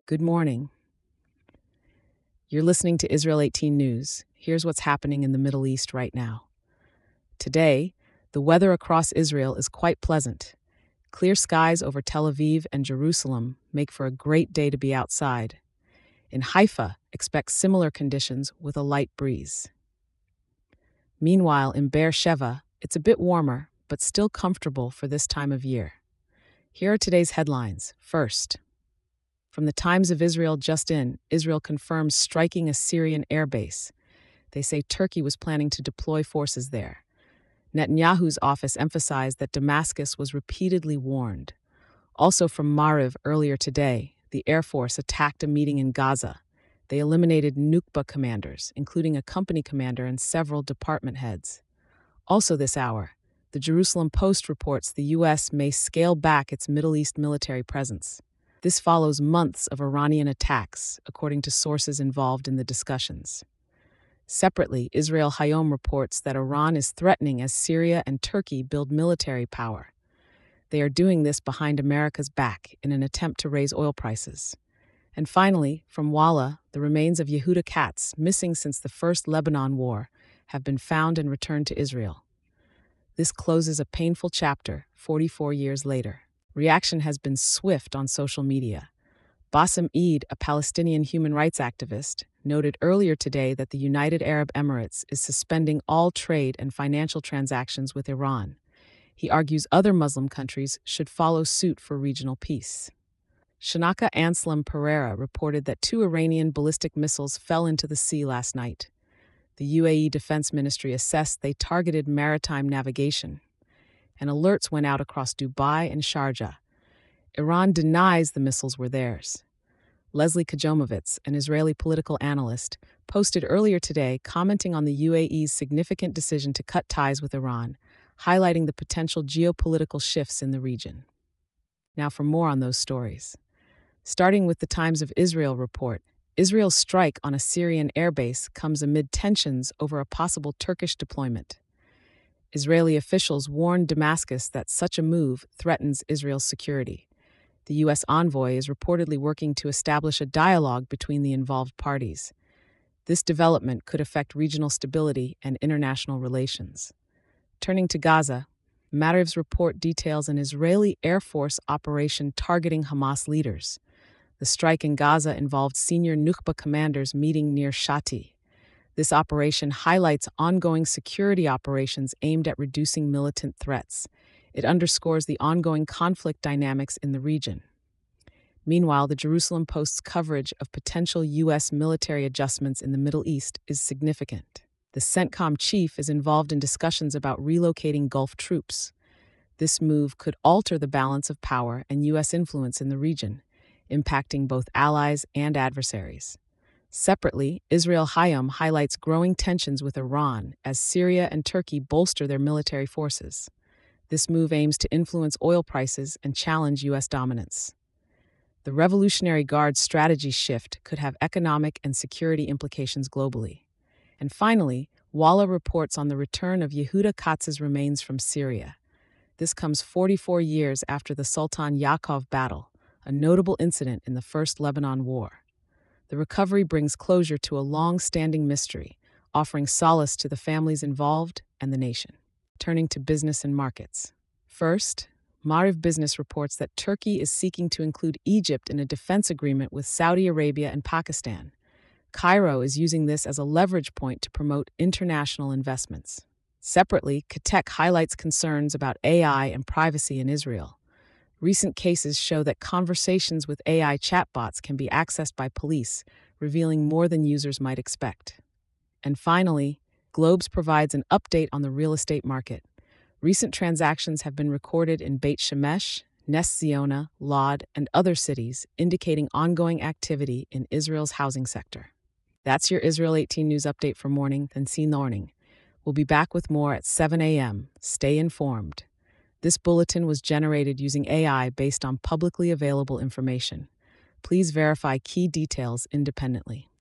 Good morning. You're listening to Israel 18 News. Here's what's happening in the Middle East right now. Today, the weather across Israel is quite pleasant. Clear skies over Tel Aviv and Jerusalem make for a great day to be outside. In Haifa, expect similar conditions with a light breeze. Meanwhile, in Beersheba, it's a bit warmer, but still comfortable for this time of year. Here are today's headlines. First, from the Times of Israel just in, Israel confirms striking a Syrian airbase. They say Turkey was planning to deploy forces there. Netanyahu's office emphasized that Damascus was repeatedly warned. Also from Maariv earlier today, the Air Force attacked a meeting in Gaza. They eliminated Nukba commanders, including a company commander and several department heads. Also this hour, the Jerusalem Post reports the U.S. may scale back its Middle East military presence. This follows months of Iranian attacks, according to sources involved in the discussions. Separately, Israel Hayom reports that Iran is threatening as Syria and Turkey build military power. They are doing this behind America's back in an attempt to raise oil prices. And finally, from Walla, the remains of Yehuda Katz, missing since the First Lebanon War, have been found and returned to Israel. This closes a painful chapter 44 years later. Reaction has been swift on social media. Bassem Eid, a Palestinian human rights activist, noted earlier today that the United Arab Emirates is suspending all trade and financial transactions with Iran. He argues other Muslim countries should follow suit for regional peace. Shanaka Anslam Pereira reported that 2 Iranian ballistic missiles fell into the sea last night. The UAE Defense Ministry assessed they targeted maritime navigation, and alerts went out across Dubai and Sharjah. Iran denies the missiles were theirs. Leslie Kajomovitz, an Israeli political analyst, posted earlier today commenting on the UAE's significant decision to cut ties with Iran, highlighting the potential geopolitical shifts in the region. Now for more on those stories. Starting with the Times of Israel report, Israel's strike on a Syrian airbase comes amid tensions over a possible Turkish deployment. Israeli officials warned Damascus that such a move threatens Israel's security. The U.S. envoy is reportedly working to establish a dialogue between the involved parties. This development could affect regional stability and international relations. Turning to Gaza, Maariv's report details an Israeli Air Force operation targeting Hamas leaders. The strike in Gaza involved senior Nukba commanders meeting near Shati. This operation highlights ongoing security operations aimed at reducing militant threats. It underscores the ongoing conflict dynamics in the region. Meanwhile, the Jerusalem Post's coverage of potential U.S. military adjustments in the Middle East is significant. The CENTCOM chief is involved in discussions about relocating Gulf troops. This move could alter the balance of power and U.S. influence in the region, impacting both allies and adversaries. Separately, Israel Hayom highlights growing tensions with Iran as Syria and Turkey bolster their military forces. This move aims to influence oil prices and challenge U.S. dominance. The Revolutionary Guard's strategy shift could have economic and security implications globally. And finally, Walla reports on the return of Yehuda Katz's remains from Syria. This comes 44 years after the Sultan Yaakov battle, a notable incident in the First Lebanon War. The recovery brings closure to a long-standing mystery, offering solace to the families involved and the nation. Turning to business and markets. First, Maariv Business reports that Turkey is seeking to include Egypt in a defense agreement with Saudi Arabia and Pakistan. Cairo is using this as a leverage point to promote international investments. Separately, Katek highlights concerns about AI and privacy in Israel. Recent cases show that conversations with AI chatbots can be accessed by police, revealing more than users might expect. And finally, Globes provides an update on the real estate market. Recent transactions have been recorded in Beit Shemesh, Nes Ziona, Lod, and other cities, indicating ongoing activity in Israel's housing sector. That's your Israel 18 News update for morning, then see morning. We'll be back with more at 7 a.m. Stay informed. This bulletin was generated using AI based on publicly available information. Please verify key details independently.